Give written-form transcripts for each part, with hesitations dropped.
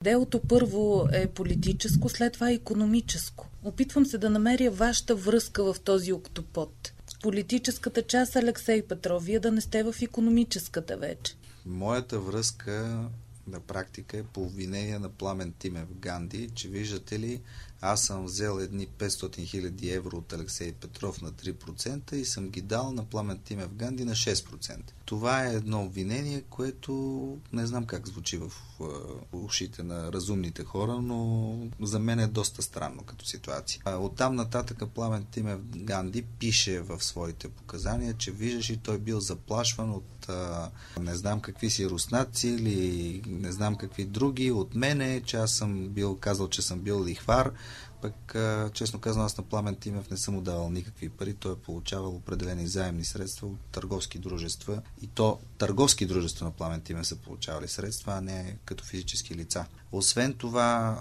Делото първо е политическо, след това е икономическо. Опитвам се да намеря вашата връзка в този октопод. Политическата част Алексей Петров, вие да не сте в икономическата вече. Моята връзка на практика е по обвинение на Пламен Тимев Ганди, че виждате ли, аз съм взел едни 500 000 евро от Алексей Петров на 3% и съм ги дал на Пламен Тимев Ганди на 6%. Това е едно обвинение, което не знам как звучи в ушите на разумните хора, но за мен е доста странно като ситуация. Оттам нататък Пламен Тимев Ганди пише в своите показания, че виждаш и той бил заплашван от не знам какви си руснаци или не знам какви други от мене, че аз съм бил казал, че съм бил лихвар. Пък, честно казано, аз на Пламен Тимев не съм му давал никакви пари. Той е получавал определени заемни средства от търговски дружества. И то търговски дружества на Пламен Тимев са получавали средства, а не като физически лица. Освен това,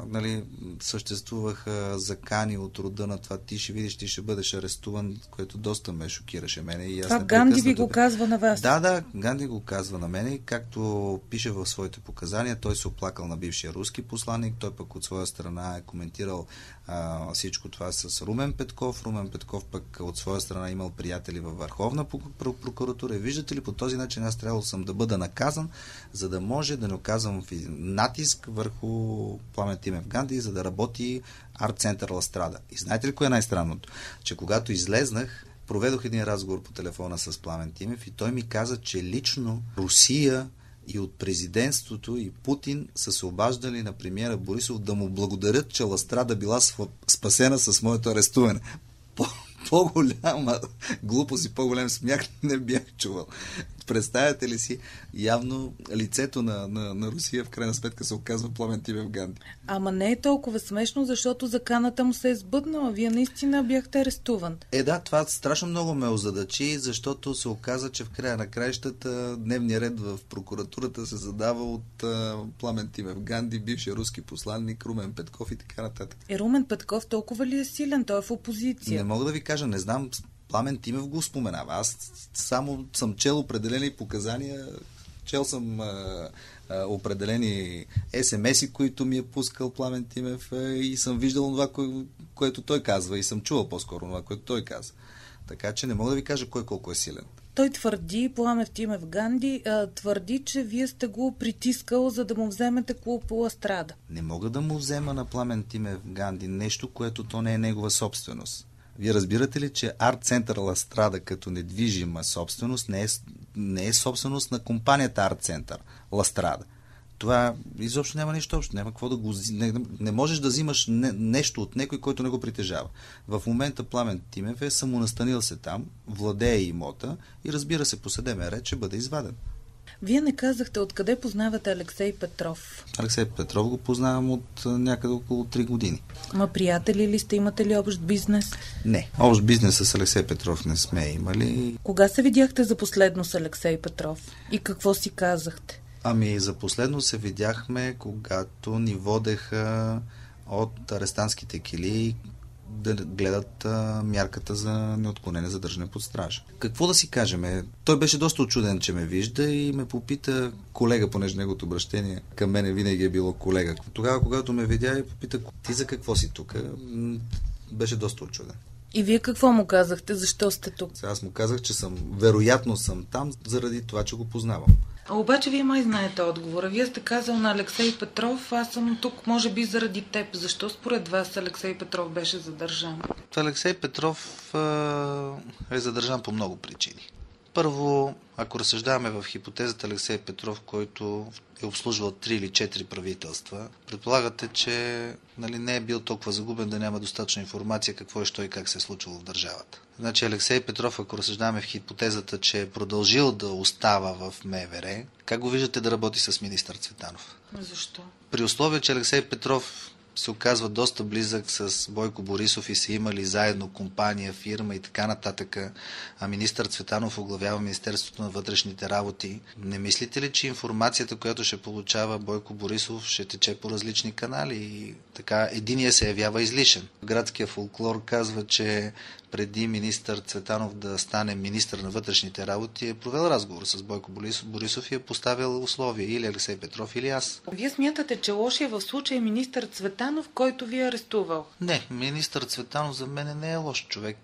съществуваха закани от рода на това: ти ще видиш, ти ще бъдеш арестуван, което доста ме шокираше мене. И аз Ганди ви го казва на вас? Да, Ганди го казва на мене. Както пише в своите показания, той се оплакал на бившия руски посланник, той пък от своя страна е коментирал всичко това с Румен Петков. Румен Петков пък от своя страна имал приятели във Върховна прокуратура. И виждате ли, по този начин аз трябвало съм да бъда наказан, за да може да не оказвам натиск върху Пламен Тимев Ганди, за да работи арт-център Ла Страда. И знаете ли кое е най-странното? Че когато излезнах, проведох един разговор по телефона с Пламен Тимев и той ми каза, че лично Русия и от президентството и Путин са се обаждали на премиера Борисов да му благодарят, че Ла Страда била спасена с моето арестуване. По-голяма глупост и по-голям смях не бях чувал. Представяте ли си, явно лицето на Русия в крайна сметка се оказва Пламен Тимев Ганди. Ама не е толкова смешно, защото заканата му се е сбъднала. Вие наистина бяхте арестуван. Да, това страшно много ме озадачи, защото се оказа, че в края на краищата дневният ред в прокуратурата се задава от Пламен Тимев Ганди, бившия руски посланник, Румен Петков и така нататък. Румен Петков толкова ли е силен? Той е в опозиция. Не мога да ви кажа, не знам. Пламен Тимев го споменава. Аз само съм чел определени показания, чел съм определени СМС-и, които ми е пускал Пламен Тимев и съм виждал това, което той казва и съм чувал по-скоро това, което той казва. Така че не мога да ви кажа кой колко е силен. Той твърди, Пламен Тимев Ганди, твърди, че вие сте го притискал, за да му вземете клуб Ла Страда. Не мога да му взема на Пламен Тимев Ганди нещо, което то не е негова собственост. Вие разбирате ли, че арт-център Ла Страда като недвижима собственост не е собственост на компанията арт-център Ла Страда. Това изобщо няма нищо общо. Няма какво да го... Не можеш да взимаш нещо от някой, който не го притежава. В момента Пламен Тимев е самонастанил се там, владее имота и разбира се, по съдебен ред ще бъде изваден. Вие не казахте откъде познавате Алексей Петров. Алексей Петров го познавам от някъде около 3 години. Ма приятели ли сте? Имате ли общ бизнес? Не, общ бизнес с Алексей Петров не сме имали. Кога се видяхте за последно с Алексей Петров? И какво си казахте? За последно се видяхме, когато ни водеха от арестантските килии да гледат мярката за неотклонение задържане под стража. Какво да си кажем? Той беше доста очуден, че ме вижда и ме попита колега, понеже неговото обращение към мене винаги е било колега. Тогава, когато ме видя и попита: ти за какво си тук? Беше доста очуден. И вие какво му казахте? Защо сте тук? Аз му казах, че вероятно съм там, заради това, че го познавам. Обаче вие май знаете отговора. Вие сте казал на Алексей Петров: аз съм тук, може би заради теб. Защо според вас Алексей Петров беше задържан? Алексей Петров е задържан по много причини. Първо, ако разсъждаваме в хипотезата Алексей Петров, който е обслужвал 3 или 4 правителства, предполагате, че не е бил толкова загубен да няма достатъчно информация какво и що и как се е случило в държавата. Значи Алексей Петров, ако разсъждаваме в хипотезата, че е продължил да остава в МВР, как го виждате да работи с министър Цветанов? Защо? При условие, че Алексей Петров се оказва доста близък с Бойко Борисов и са имали заедно компания, фирма и така нататък, а министър Цветанов оглавява Министерството на вътрешните работи, не мислите ли, че информацията, която ще получава Бойко Борисов, ще тече по различни канали и така единия се явява излишен? Градския фолклор казва, че преди министър Цветанов да стане министър на вътрешните работи, е провел разговор с Бойко Борисов и е поставил условия или Алексей Петров, или аз. Вие смятате, че лошия в случая е министър Цветанов, който ви е арестувал? Не, министър Цветанов за мен не е лош човек.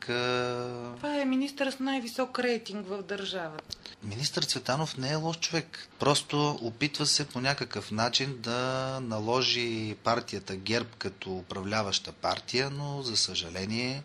Това е министър с най-висок рейтинг в държавата. Министър Цветанов не е лош човек. Просто опитва се по някакъв начин да наложи партията ГЕРБ като управляваща партия, но за съжаление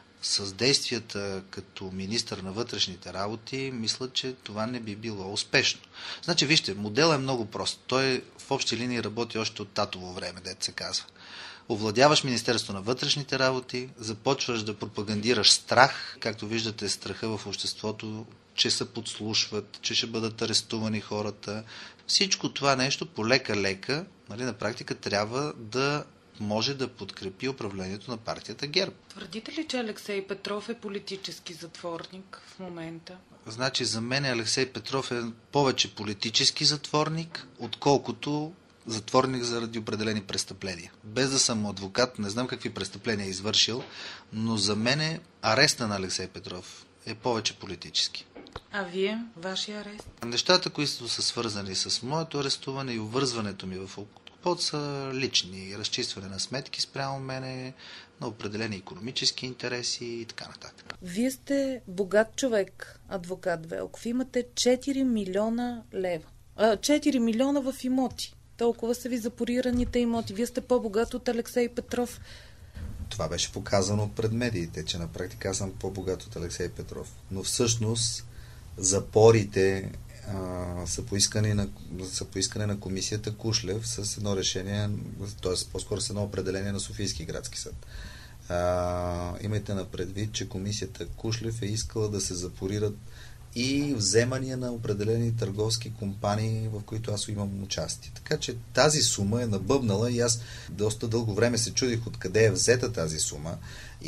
с действията като министър на вътрешните работи, мисля, че това не би било успешно. Значи, вижте, моделът е много прост. Той в общи линии работи още от татово време, дето се казва. Овладяваш Министерство на вътрешните работи, започваш да пропагандираш страх, както виждате страха в обществото, че се подслушват, че ще бъдат арестувани хората. Всичко това нещо полека-лека, на практика трябва да може да подкрепи управлението на партията ГЕРБ. Твърдите ли, че Алексей Петров е политически затворник в момента? Значи за мен Алексей Петров е повече политически затворник, отколкото затворник заради определени престъпления. Без да съм адвокат, не знам какви престъпления е извършил, но за мен ареста на Алексей Петров е повече политически. А вие? Вашия арест? Нещата, които са свързани с моето арестуване и обвързването ми в Октопод са лични. Разчистване на сметки спрямо мене, на определени икономически интереси и така нататък. Вие сте богат човек, адвокат Велков. Имате 4 милиона лева. 4 милиона в имоти. Толкова са ви запорираните имоти. Вие сте по-богат от Алексей Петров. Това беше показано пред медиите, че на практика аз съм по-богат от Алексей Петров. Но всъщност запорите са поискане на комисията Кушлев с едно решение, т.е. по-скоро с едно определение на Софийски градски съд. Имайте на предвид, че комисията Кушлев е искала да се запорират и вземания на определени търговски компании, в които аз имам участие. Така че тази сума е набъбнала и аз доста дълго време се чудих откъде е взета тази сума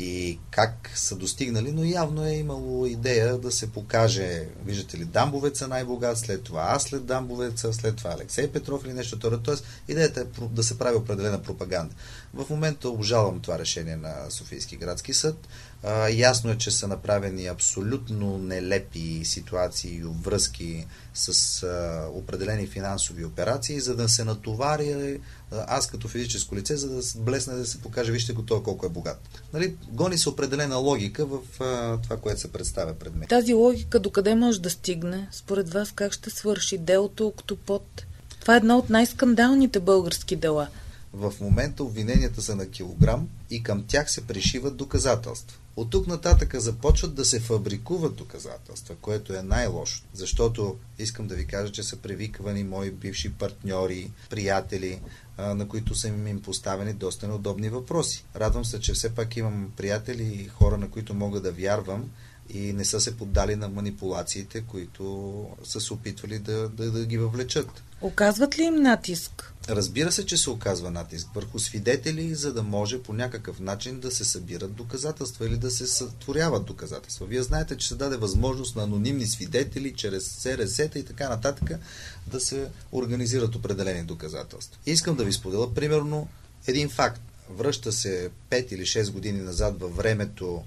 и как са достигнали, но явно е имало идея да се покаже, виждате ли, Дамбовеца най-богат, след това аз след Дамбовеца, след това Алексей Петров или нещо второ. Тоест, идеята е да се прави определена пропаганда. В момента обжалвам това решение на Софийски градски съд. Ясно е, че са направени абсолютно нелепи ситуации и обвръзки с определени финансови операции, за да се натовари аз като физическо лице, за да блесне да се покаже, вижте го той колко е богат. Нали? Гони се определена логика в това, което се представя пред мен. Тази логика докъде може да стигне? Според вас как ще свърши делото Октопод? Това е едно от най-скандалните български дела. В момента обвиненията са на килограм и към тях се пришиват доказателства. От тук нататък започват да се фабрикуват доказателства, което е най-лошо. Защото искам да ви кажа, че са привиквани мои бивши партньори, приятели, на които са им поставени доста неудобни въпроси. Радвам се, че все пак имам приятели и хора, на които мога да вярвам и не са се поддали на манипулациите, които са се опитвали да ги въвлечат. Оказват ли им натиск? Разбира се, че се оказва натиск върху свидетели, за да може по някакъв начин да се събират доказателства или да се сътворяват доказателства. Вие знаете, че се даде възможност на анонимни свидетели, чрез СРС-та и така нататък, да се организират определени доказателства. Искам да ви споделя, примерно, един факт. Връща се 5 или 6 години назад във времето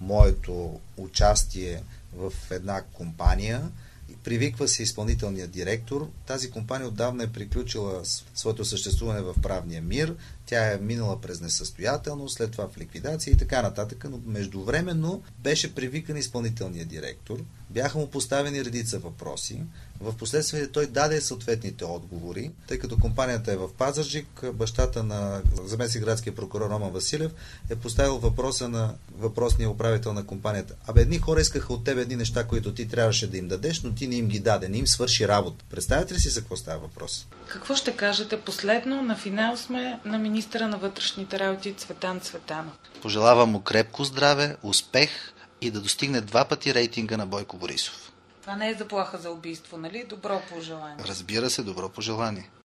моето участие в една компания. Привиква се изпълнителният директор. Тази компания отдавна е приключила своето съществуване в правния мир. Тя е минала през несъстоятелност, след това в ликвидация и така нататък, но междувременно беше привикан изпълнителният директор. Бяха му поставени редица въпроси. В последствие той даде съответните отговори, тъй като компанията е в Пазарджик. Бащата на заместник градския прокурор Роман Василев е поставил въпроса на въпросния управител на компанията. Едни хора искаха от тебе едни неща, които ти трябваше да им дадеш, но ти не им ги даде, не им свърши работа. Представете ли си за какво става въпрос? Какво ще кажете последно? На финал сме на министъра на вътрешните работи Цветан Цветанов. Пожелавам му крепко здраве, успех и да достигне 2 пъти рейтинга на Бойко Борисов. Това не е заплаха за убийство, нали? Добро пожелание. Разбира се, добро пожелание.